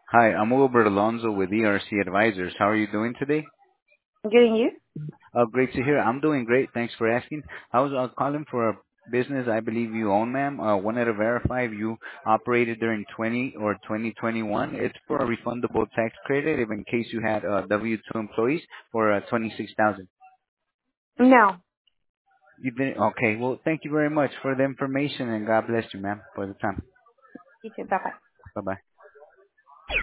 Hi, I'm Wilbert Alonzo with ERC Advisors. How are you doing today? Getting you? Great to hear. I'm doing great. Thanks for asking. I was calling for a business I believe you own, ma'am. Wanted to verify if you operated during 20 or 2021. It's for a refundable tax credit if in case you had W-2 employees for 26,000. No. You didn't? Okay. Well, thank you very much for the information and God bless you, ma'am, for the time. You too. Bye bye. Bye-bye.